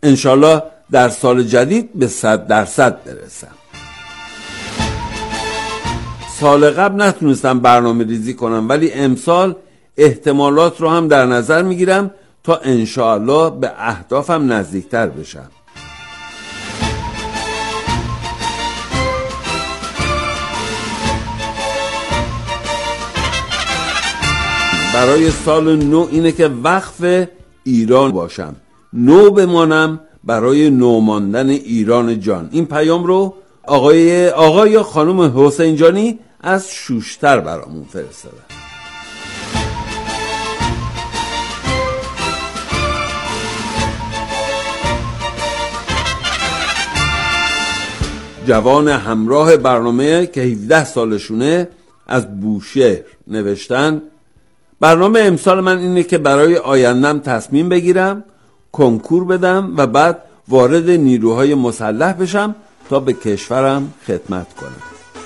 انشالله در سال جدید به 100% برسم. سال قبل نتونستم برنامه ریزی کنم، ولی امسال احتمالات رو هم در نظر میگیرم تا انشالله به اهدافم نزدیکتر بشم. برای سال نو اینه که وقف ایران باشم، نو بمانم برای نو ماندن ایران جان. این پیام رو آقای یا خانم حسین جانی از شوشتر برامون فرستادن. جوان همراه برنامه که 17 سالشونه از بوشهر نوشتن: برنامه امسال من اینه که برای آیندم تصمیم بگیرم، کنکور بدم و بعد وارد نیروهای مسلح بشم تا به کشورم خدمت کنم.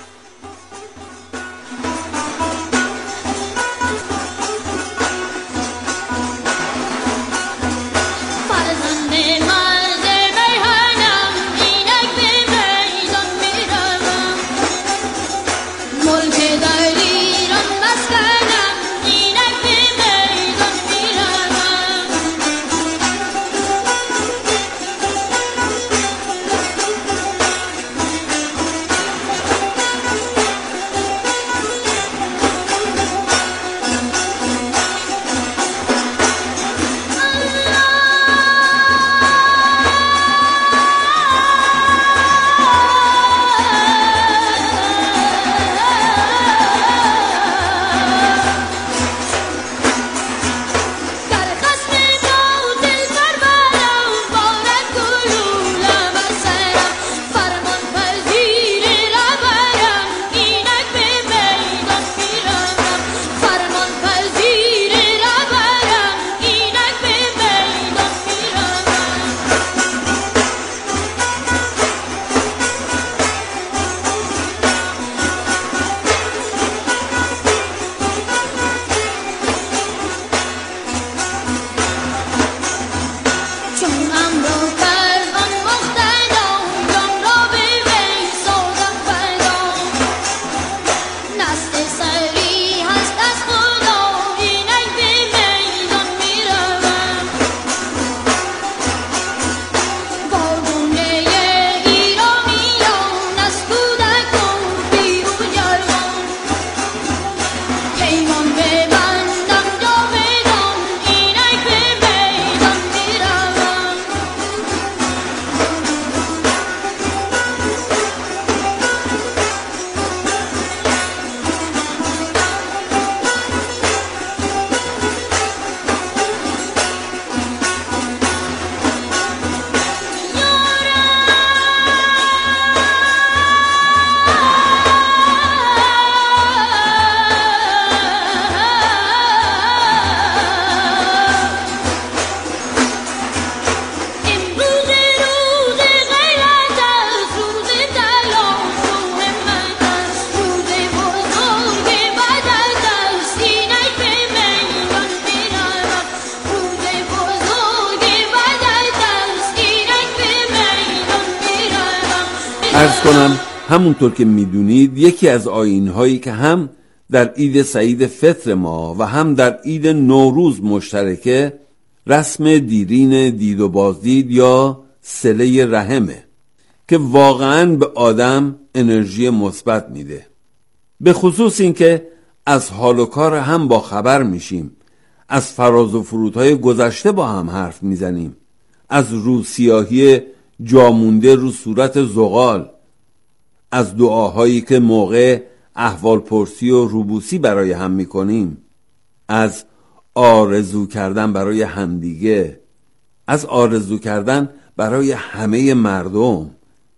عرض کنم همونطور که میدونید یکی از آیین‌هایی که هم در عید سعید فطر ما و هم در عید نوروز مشترکه، رسم دیرین دید و بازدید یا صله رحمه که واقعاً به آدم انرژی مثبت میده. به خصوص این که از حال و کار هم با خبر میشیم، از فراز و فرودهای گذشته با هم حرف میزنیم، از روسیاهی جامونده رو صورت زغال، از دعاهایی که موقع احوال پرسی و روبوسی برای هم میکنیم، از آرزو کردن برای همدیگه، از آرزو کردن برای همه مردم،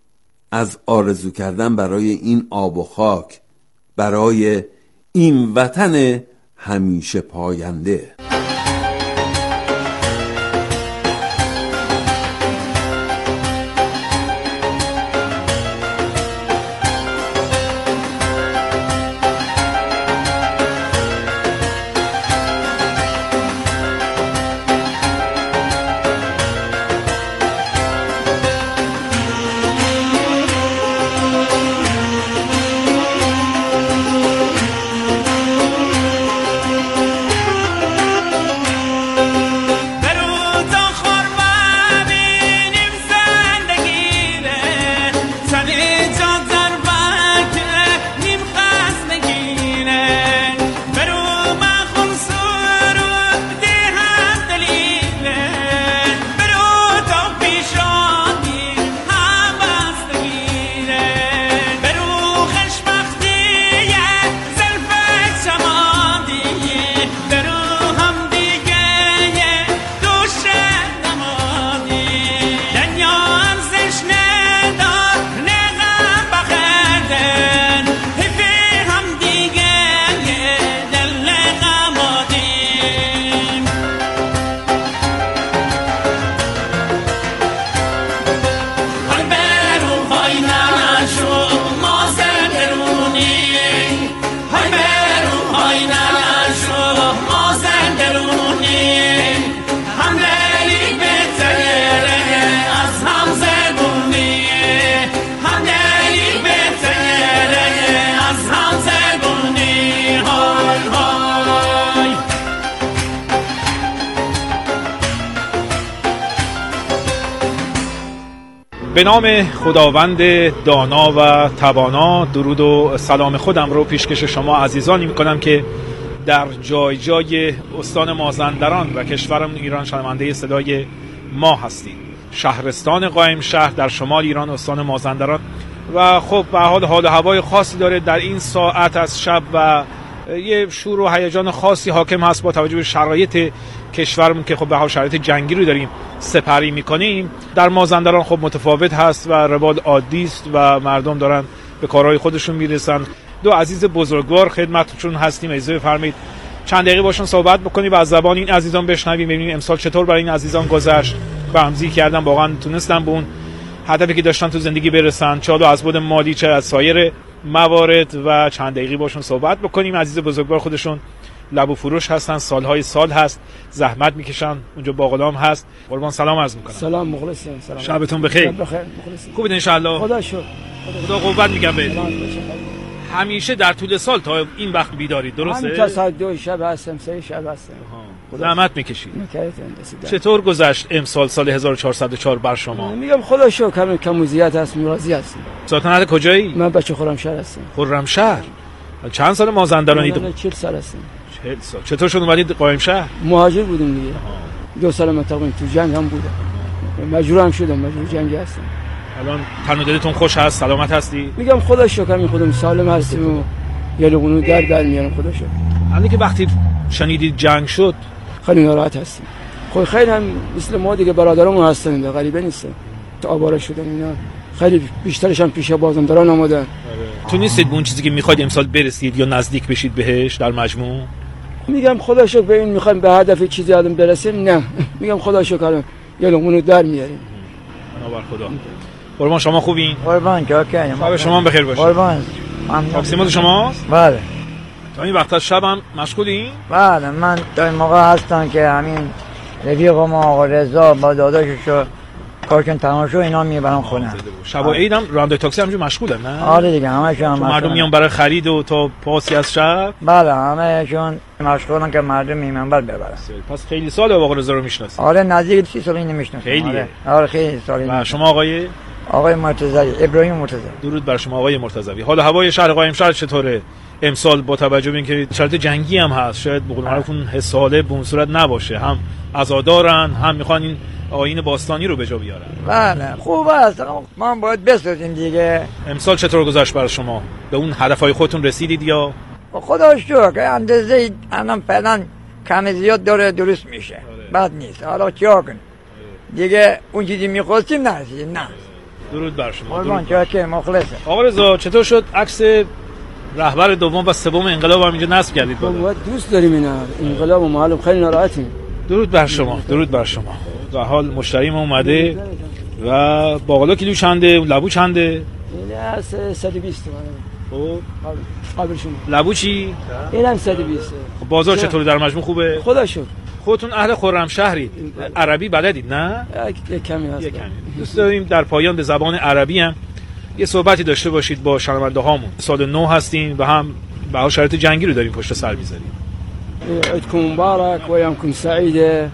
از آرزو کردن برای این آب و خاک، برای این وطن همیشه پاینده. به نام خداوند دانا و توانا، درود و سلام خودم رو پیشکش شما عزیزانی میکنم که در جای جای استان مازندران و کشورمون ایران شنونده صدای ما هستید. شهرستان قائم شهر در شمال ایران، استان مازندران، و خب به حال و هوای خاصی داره در این ساعت از شب و یه شور و هیجان خاصی حاکم هست با توجه به شرایط کشورمون که خب به حال شرایط جنگی رو داریم سپری میکنیم. در مازندران خب متفاوت هست و روال عادی است و مردم دارن به کارهای خودشون میرسن. دو عزیز بزرگوار خدمتتون هستیم، اجازه بفرمایید چند دقیقه باشون صحبت بکنیم و از زبان این عزیزان بشنویم، ببینیم امسال چطور برای این عزیزان گذشت. برنامه‌ریزی کردن واقعا تونستن به اون هدفی که داشتن تو زندگی برسن، چه از بود مالی چه از سایر موارد، و چند دقیقه باشون صحبت بکنیم. عزیز بزرگوار خودشون لبو فروش هستن، سالهای سال هست زحمت میکشن، اونجا باقلام هست. قربان سلام عرض میکنم. سلام مخلصیم. سلام. شبتون بخیر. شب بخیر مخلصیم. خوبید ان شاء الله؟ خدا شکر. خدا قوت میگم بهت. همیشه در طول سال تا این وقت بیدارید درسته؟ همین تا ساعت 2 شب هستم، 3 شب هستم. زحمت میکشید. میکردید. چطور گذشت امسال سال 1404 بر شما؟ میگم خدا شکر، کم و زیاد هست، راضی هستم. سلطنت کجایی؟ من بچه خرمشهر هستم. خرمشهر. چند سال مازندرانید؟ 40 سال هستم. 40 سال. چطور شد اومدید قائم شهر؟ مهاجر بودیم دیگه. 2 سال من تقریبا تو جنگ هم بودم. مجبور هم شدم، مجبور جنگی هستم. الان تن و دلتون خوش هست، سلامت هستی؟ میگم خدا شکر، می خودم سالم هستم و یه لقمه در میارم، خدا شکر. حالا که وقتی شنیدید جنگ شد خیلی ناراحت هستم. خب خیلی هم مثل ما دیگه برادرامون هستن، غریبه نیستن. تا آواره شدن اینا خیلی بیشترش هم پیش بازمانداران آمدن. تو نیستید به اون چیزی که میخواید امسال برسید یا نزدیک بشید بهش در مجموع؟ میگم خدا شکر به این میخوایم به هدف چیزی آدم برسیم، نه میگم خدا شکر یه لقمه در میاریم. بنابر خدا. قربان شما خوبین؟ قربان جاکیم. شب شما بخیر باشه. قربان. تاکسیمات شماست؟ بله. تا این وقت از شب هم مشغولین؟ بله، من تا این موقع هستم که همین رفیق ما آقا رضا با داداشش کارشون تمام شد اینا میبرن خونه. شب و عید هم راننده تاکسی همینجوری مشغولن نه؟ آره دیگه همشون مردم میان برای خرید و تا پاسی از شب. بله همشون مشغولن که مردم میمنبر ببرن. پس خیلی ساله آقا رضا رو میشناسید؟ آره نزدیک 30 سال اینو میشناسم. خیلیه. آره خیلی سالی. و شما آقای مرتضوی، ابراهیم مرتضوی. درود بر شما آقای مرتضوی. حال هوای شهر قائم شهر چطوره امسال با توجه به اینکه شرایط جنگی هم هست؟ شاید به قول معروف حساله به اون صورت نباشه، هم عزادارن هم میخوان این آیین باستانی رو به جا بیارن. بله خوب است، ما باید بسازیم دیگه. امسال چطور گذشت برای شما؟ به اون هدفهای خودتون رسیدید یا؟ خدا شکر اندازه الان فعلا کم زیاد داره درست میشه. بد نیست. حالا چیکار کنیم؟ دیگه اون چیزی می‌خواستیم نرسیدیم. نه. درود بر شما. قربان جاکه مخلصه. آقا رضا چطور شد عکس رهبر دوم و سوم انقلاب هم اینجا نصب کردید بالا؟ ما دوست داریم اینا انقلاب و معلوم خیلی ناراحتیم. درود بر شما. درود بر شما. به حال مشتریم اومده و باقلا کیلو چنده؟ لبو چنده؟ این 120 تومانه. خب قبل شما لبو چی؟ اینم 120. خب بازار چطوره در مجموع خوبه؟ خدا شکر. خودتون اهل خرمشهرید، عربی بلدید نه؟ یک کمی هست. یک کمی. دوست داریم در پایان به زبان عربی هم یه صحبتی داشته باشید با شنونده هامون. سال نو هستیم و هم به حال شرایط جنگی رو داریم پشت سر می‌ذاریم. عيدكم مبارك وأيامكم سعيدة.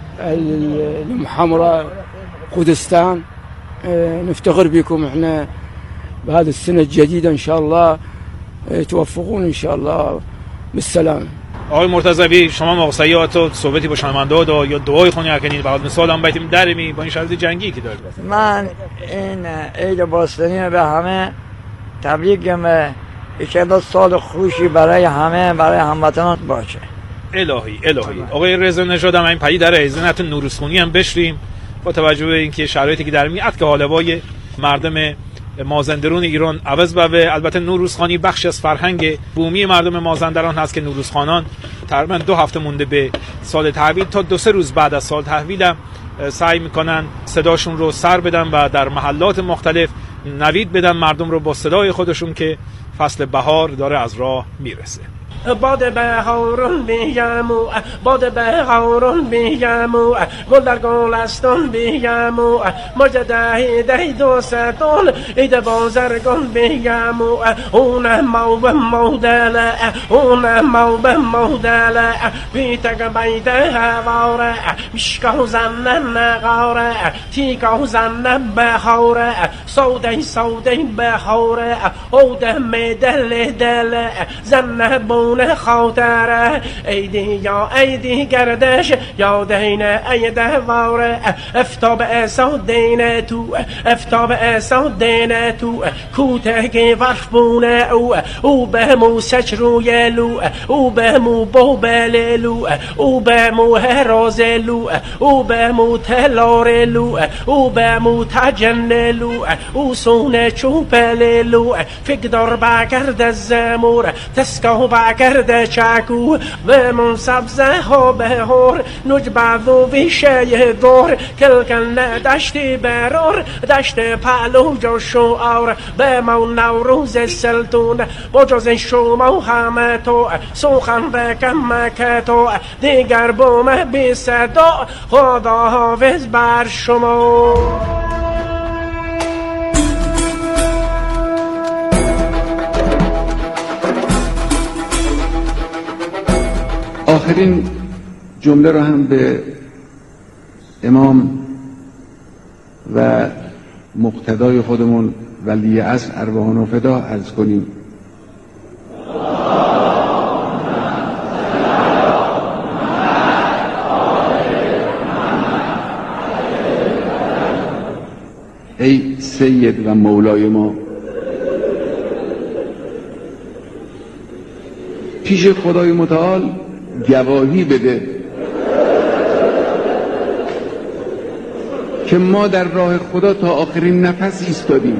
الأم حمراء قدستان نفتخر بكم احنا بهذه السنة الجديدة إن شاء الله توفقون إن شاء الله بالسلام. آقای مرتضوی شما موقعیت و صحبتی با شنونده ها یا دعای خونی کنید بعد مثال هم بیتیم درمی با این شرایط جنگی که دارید؟ من این عید باستانی به همه تبریک میگم، ان سال خوشی برای همه، برای هموطنان باشه. الهی. آقای رضا نژاد هم این پدید در عزت نوروزخونی هم بشریم با توجه به اینکه شرایطی که در میاد که حالوای مردم مازندران ایران عوض بوه. البته نوروزخانی بخشی از فرهنگ بومی مردم مازندران هست که نوروزخانان تقریبا 2 هفته مونده به سال تحویل تا 2-3 روز بعد از سال تحویل هم سعی میکنن صداشون رو سر بدن و در محلات مختلف نوید بدن مردم رو با صدای خودشون که فصل بهار داره از راه میرسه. باد بهارون بیامو باد بهارون بیامو گل در گلستان بیامو مجده دوستان اید بازرگان بیامو اون موب مودل اون موب مودل بیتگ بیت هواره مشکاو زنن نقاره تیکاو زنن بهاره سوده بهاره او دم دل دل زن بون خاطره ایدی یا ایدی گردش یا دین اید واره افتاب اسودین تو افتاب اسودین تو کوتهی ورف بونه او به مو سچ روی لو او به مو بوبللو او به مو هرازلو او به مو تلارلو او به مو تجنلو او سونه چوپللو فکر بگرد زمور تسکو بگرد چکو و من سبزه ها بهار نجبه و ویشه دار کلکن دشتی برار دشت پلو جو شعار به مو نوروز سلطون با جز شما همه تو سوخن بکم که تو دیگر بوم بی صدا خدا حافظ بر شما. آخرین جمله رو هم به امام و مقتدای خودمون ولی عصر ارواحان و فدا عرض کنیم. ای سید و مولای ما، پیش خدای متعال گواهی بده که ما در راه خدا تا آخرین نفس ایستادیم.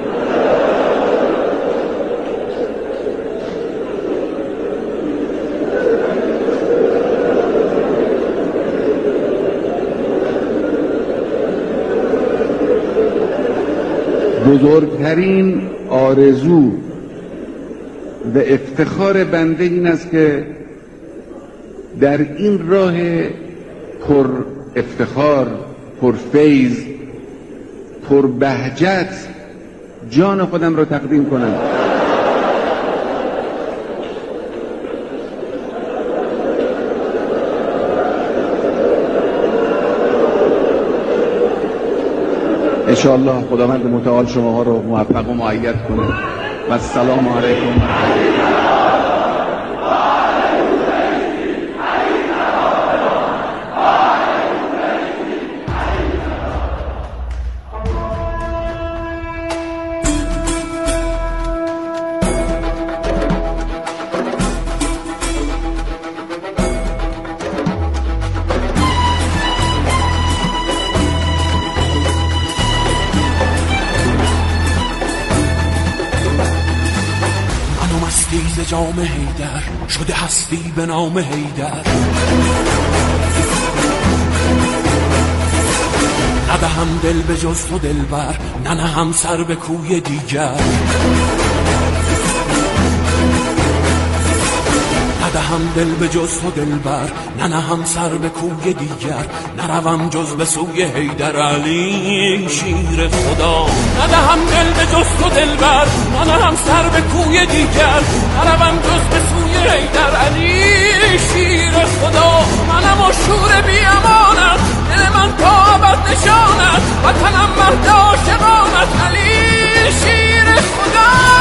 بزرگترین آرزو و افتخار بنده این است که در این راه پر افتخار، پر فیض، پر بهجت جان خودم را تقدیم کنم. انشاءالله خداوند متعال شماها رو موفق و مؤید کنه و السلام علیکم. جام حیدر شده هستی به نام حیدر، ندهم دل به جز تو دلبر، ننهم سر به کوی دیگر، ندهم دل به جز تو دلبر، ننهم سر به کوی دیگر، نروم جز به سوی حیدر علی شیر خدا. ندهم دل به جز تو دلبر، ننهم سر به کوی دیگر، نروم جز به سوی حیدر علی شیر خدا. منم و شور بی امانت، دل من تا ابد نشانت، وطنم مهد عاشقانت علی شیر خدا.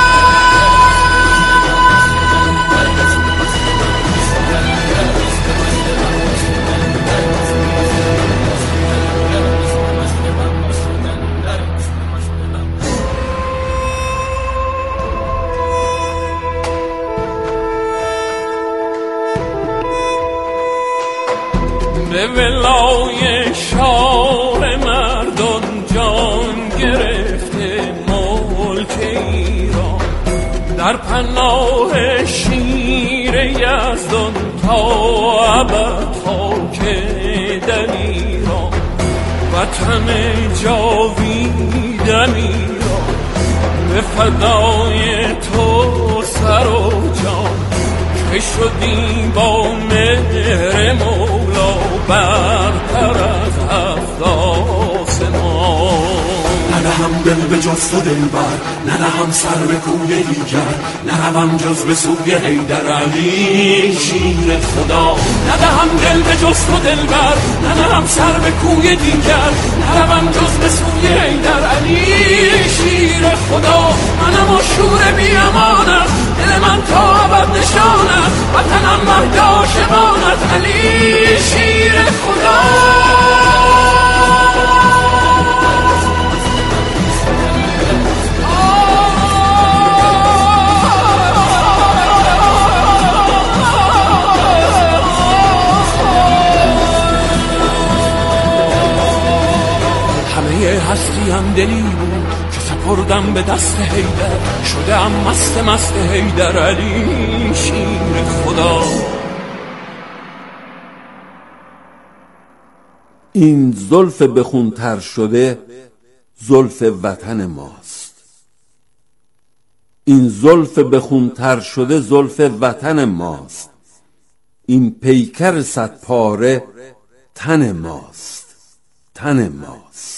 به ولای شاه مردان جان گرفته ملک ایران، در پناه شیر یزدان تا ابد خاک در ایران، وطن جاویدم ایران، به فدای تو سر و جان که شدیم با مهر مولا برتر از هفت آسمان. ندهم دل به جز تو دلبر، ندهم سر به کوی دیگر، نروم جز به سوی حیدر علی شیر خدا. ندهم دل به جز تو دلبر، ندهم سر به کوی دیگر، نروم جز به سوی حیدر علی شیر خدا. منم و شور بی امانت، دل من تا ابد نشانت، وطنم مهد عاشقانت علی شیر خدا. هستیم دلی بود که سپردم به دست حیدر، شدم مست مست حیدر علی شیر خدا. این زلف بخونتر شده زلف وطن ماست. این زلف بخونتر شده زلف وطن ماست. این پیکر صد پاره تن ماست، تن ماست.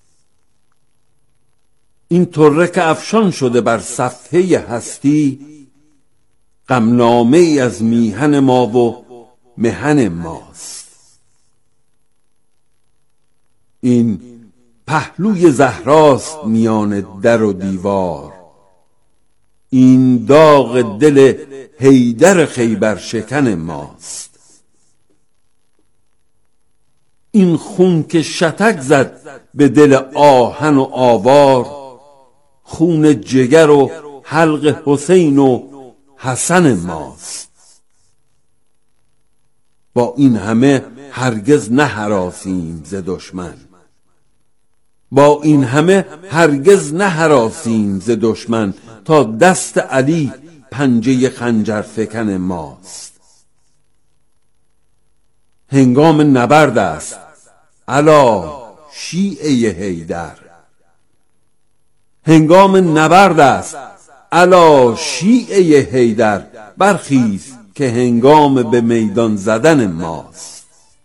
این طره که افشان شده بر صفحه هستی، غمنامه ای از میهن ما و مهن ماست. این پهلوی زهراست میان در و دیوار، این داغ دل حیدر خیبر شکن ماست. این خون که شتک زد به دل آهن و آوار، خون جگر و حلق حسین و حسن ماست. با این همه هرگز نهراسیم ز دشمن، با این همه هرگز نهراسیم ز دشمن، تا دست علی پنجه خنجر فکن ماست. هنگام نبرد است الا شیعه حیدر، هنگام نبرد است الا شیعه حیدر. برخیز که هنگام به میدان زدن ماست.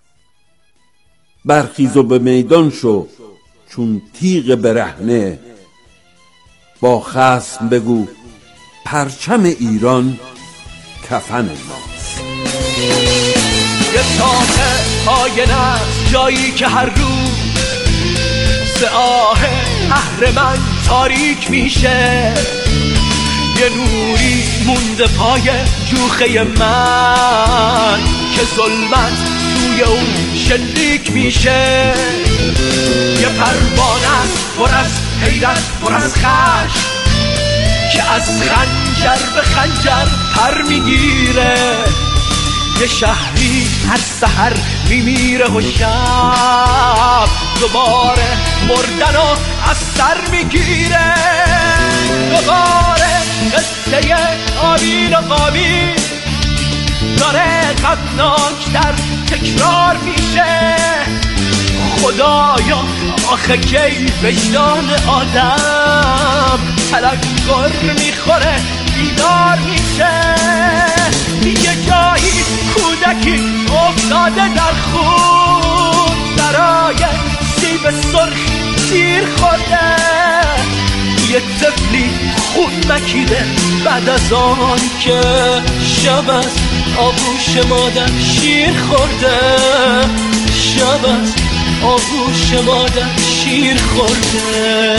برخیز و به میدان شو چون تیغ برهنه، با خصم بگو پرچم ایران کفن ماست. یه ساحه آینه جایی که هر روز ز آه اهرمن تاریک میشه، یه نوری مونده پای جوخه من که ظلمت توی اون شلیک میشه. یه پروانه پر از حیرت پر از خشم که از خنجر به خنجر پر میگیره. یه شهری هر سحر میمیره و شب دوباره مردن و از سر میگیره. دوباره قصه آبیل و قابیل داره غمناکتر تکرار میشه. خدایا آخه کی وجدان آدم تلنگر میخوره بیدار میشه. یه جایی کودکی افتاده در خون، برای سیب سرخ تیر خورده. یه طفلی خون مکیده بعد از آن که شب از آغوش مادر شیر خورده. شب از آغوش مادر شیر خورده.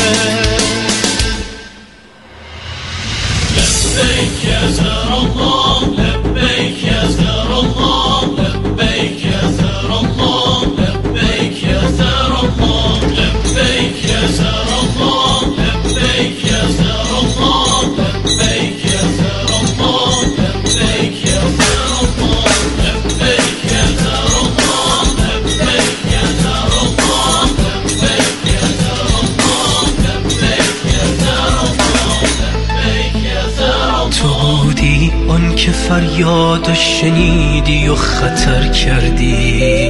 لبیک یا زهر الله، لبیک یا زهر الله، لبیک یا زهر الله، لبیک یا زهر الله، لبیک یا زهر الله، لبیک یا زهر الله، لبیک یا زهر الله، لبیک یا زهر الله، لبیک یا زهر الله، لبیک یا زهر الله، لبیک یا زهر الله، لبیک یا زهر الله، لبیک یا زهر الله. تو بودی آن که فریاد شنیدی و خطر کردی،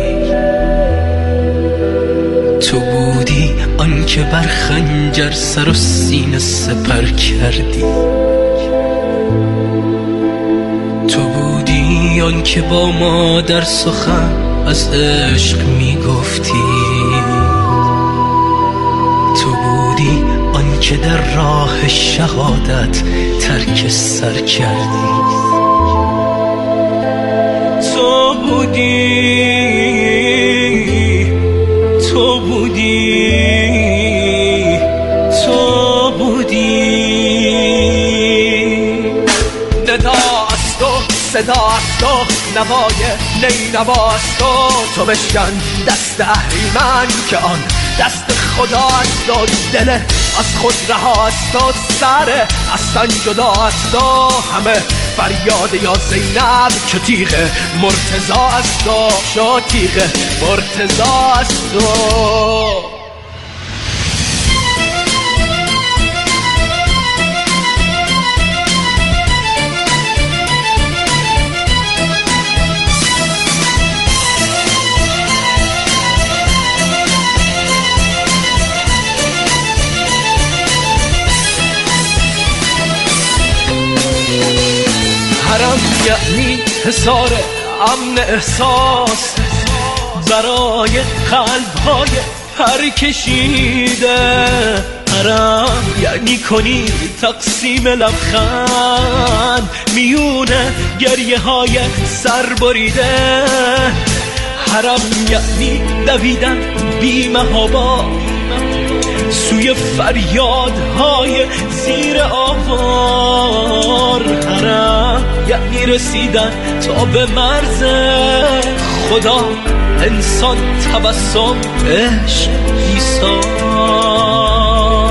تو بودی آن که بر خنجر سر و سینه سپر کردی، تو بودی بودی آن که با ما در سخن از عشق میگفتی، تو بودی آن که در راه شهادت ترک سر کردی، تو بودی تو بودی تو بودی. ندا از تو، صدا از تو، نوای نینواز تو بشکن دست اهریمن که آن دست خدا است و دل از خود رها است و سر از تن جدا است و همه فریاد یا زینب که تیغ مرتضی است و شا تیغ مرتضی است و حرم یعنی حصار امن احساس برای قلب‌های هر کشیده، حرم یعنی کنی تقسیم لبخند میونه گریه‌های سربریده، حرم یعنی دویدن بی محابا سوی فریادهای زیر آوار، حرم یعنی رسیدن تا به مرز خدا، انسان تبسم عشق ایثار.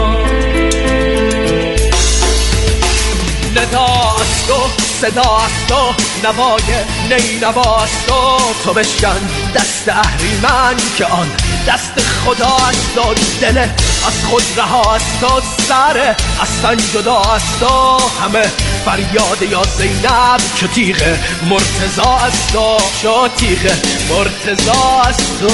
ندا از تو، صدا از تو، نوای نینواز تو بشکن دست اهریمن که آن دست خدا است و دل از خود رها است و سر از تن جدا است و همه فریاد یا زینب که تیغ مرتضی است و شا تیغ مرتضی است و.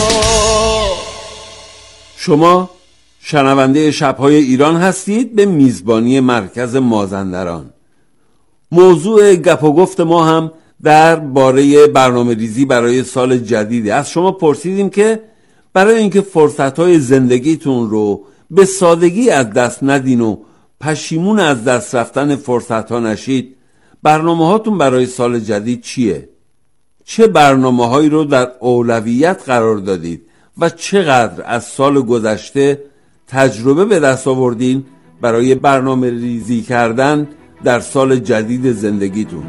شما شنونده شب‌های ایران هستید به میزبانی مرکز مازندران. موضوع گپ و گفت ما هم در باره برنامه ریزی برای سال جدیده. از شما پرسیدیم که برای اینکه فرصت‌های زندگیتون رو به سادگی از دست ندین و پشیمون از دست رفتن فرصت‌ها نشید، برنامه‌هاتون برای سال جدید چیه؟ چه برنامه‌هایی رو در اولویت قرار دادید و چقدر از سال گذشته تجربه به دست آوردین برای برنامه ریزی کردن در سال جدید زندگیتون؟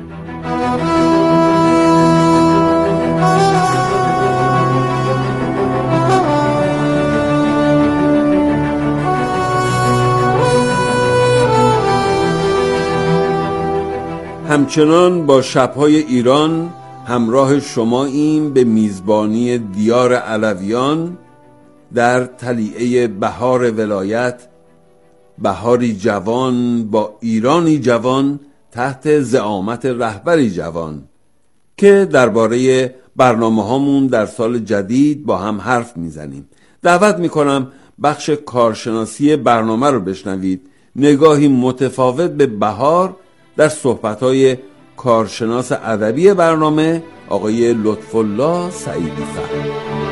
همچنان با شب‌های ایران همراه شماییم به میزبانی دیار علویان در طلیعه بهار ولایت، بهاری جوان با ایرانی جوان تحت زعامت رهبری جوان، که درباره برنامه‌هامون در سال جدید با هم حرف میزنیم. دعوت میکنم بخش کارشناسی برنامه رو بشنوید، نگاهی متفاوت به بهار در صحبت‌های کارشناس ادبی برنامه آقای لطف‌الله سعیدی فر.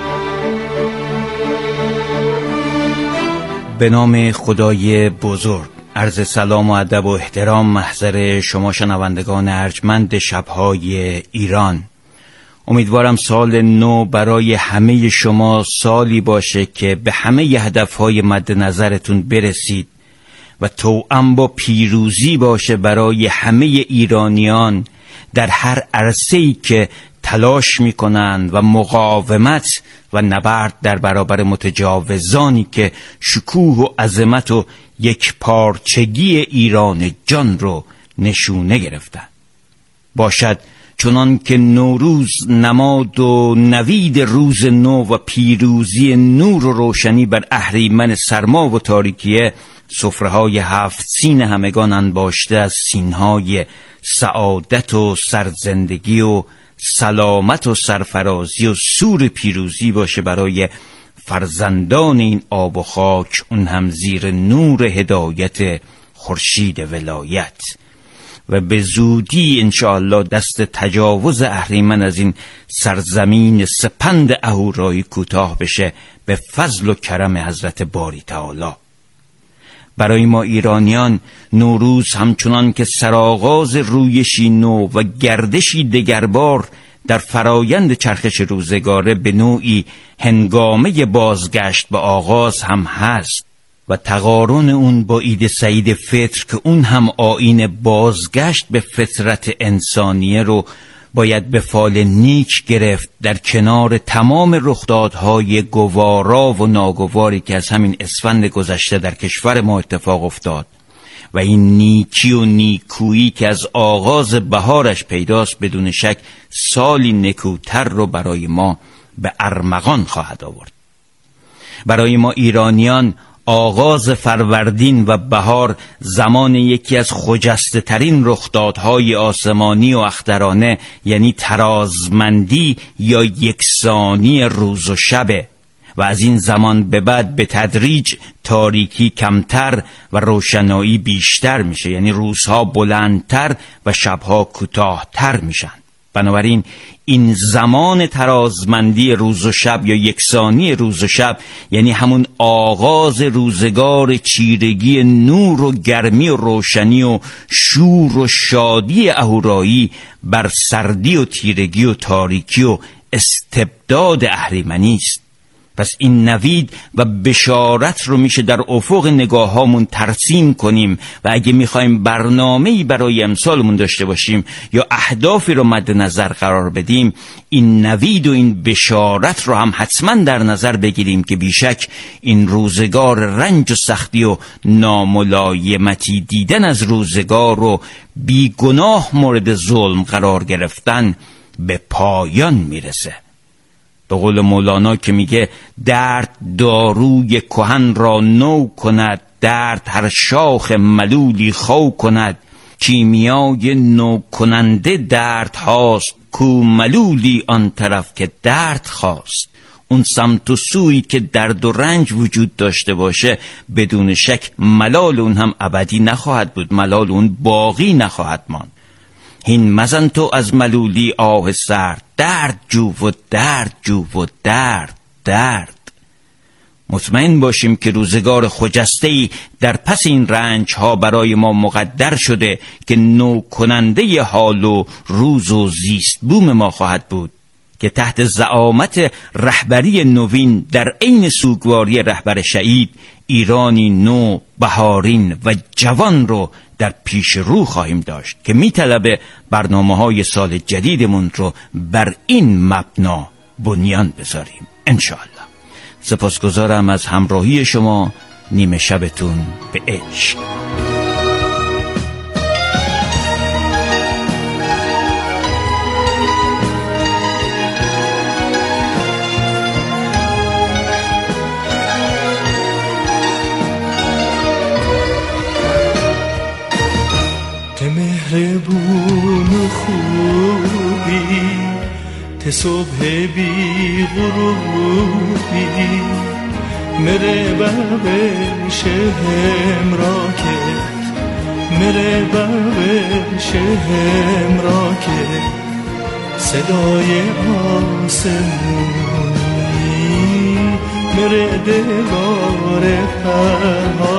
به نام خدای بزرگ، عرض سلام و ادب و احترام محضر شما شنوندگان ارجمند شب‌های ایران. امیدوارم سال نو برای همه شما سالی باشه که به همه هدف‌های مد نظرتون برسید و توأم با پیروزی باشه برای همه ایرانیان در هر عرصه‌ای که تلاش می‌کنند و مقاومت و نبرد در برابر متجاوزانی که شکوه و عظمت و یکپارچگی ایران جان رو نشونه گرفتن. باشد چنان که نوروز نماد و نوید روز نو و پیروزی نور و روشنی بر اهریمن سرما و تاریکیه، سفره‌های 7 سین همگان انباشته از سینهای سعادت و سرزندگی و سلامت و سرفرازی و سور پیروزی باشه برای فرزندان این آب و خاک، اون هم زیر نور هدایت خورشید ولایت. و به زودی انشاءالله دست تجاوز اهریمن از این سرزمین سپند اهورایی کوتاه بشه به فضل و کرم حضرت باری تعالی. برای ما ایرانیان نوروز همچنان که سرآغاز رویشی نو و گردشی دگربار در فرایند چرخش روزگاره به نوعی هنگامه بازگشت به آغاز هم هست و تقارن اون با عید سعید فطر که اون هم آیین بازگشت به فطرت انسانیه رو باید به فال نیک گرفت در کنار تمام رخدادهای گوارا و ناگواری که از همین اسفند گذشته در کشور ما اتفاق افتاد و این نیکی و نیکویی که از آغاز بهارش پیداست بدون شک سالی نکوتر رو برای ما به ارمغان خواهد آورد. برای ما ایرانیان آغاز فروردین و بهار زمان یکی از خجسته ترین رخدادهای آسمانی و اخترانه یعنی ترازمندی یا یکسانی روز و شبه و از این زمان به بعد به تدریج تاریکی کمتر و روشنایی بیشتر میشه، یعنی روزها بلندتر و شبها کوتاهتر میشن. بنابراین این زمان ترازمندی روز و شب یا یکسانی روز و شب یعنی همون آغاز روزگار چیرگی نور و گرمی و روشنی و شور و شادی اهورایی بر سردی و تیرگی و تاریکی و استبداد اهریمنی است. پس این نوید و بشارت رو میشه در افق نگاه هامون ترسیم کنیم و اگه میخوایم برنامه‌ای برای امسالمون داشته باشیم یا اهدافی رو مد نظر قرار بدیم، این نوید و این بشارت رو هم حتما در نظر بگیریم که بیشک این روزگار رنج و سختی و ناملایمتی دیدن از روزگار رو بیگناه مورد ظلم قرار گرفتن به پایان میرسه. به قول مولانا که میگه درد داروی کهن را نو کند، درد هر شاخ ملولی خو کند، کیمیای نو کننده درد هاست، کو ملولی آن طرف که درد خواست. اون سمت و سوی که درد و رنج وجود داشته باشه بدون شک ملال اون هم ابدی نخواهد بود، ملال اون باقی نخواهد ماند. هین مزن تو از ملولی آه سرد، درد جو و درد جو و درد. مطمئن باشیم که روزگار خجسته‌ای در پس این رنج ها برای ما مقدر شده که نو کننده حال و روز و زیست بوم ما خواهد بود که تحت زعامت رهبری نوین در عین سوگواری رهبر شهید ایرانی نو، بهارین و جوان رو در پیش رو خواهیم داشت که میطلبه برنامه‌های سال جدیدمون رو بر این مبنا بنیان بذاریم انشاءالله. سپاسگزارم از همراهی شما. نیمه شبتون به عشق. مهربون و خوبی ته صبح بی غروبی میره بابش همراکت، میره بابش همراکت، صدای آسمونی میره دوار فرها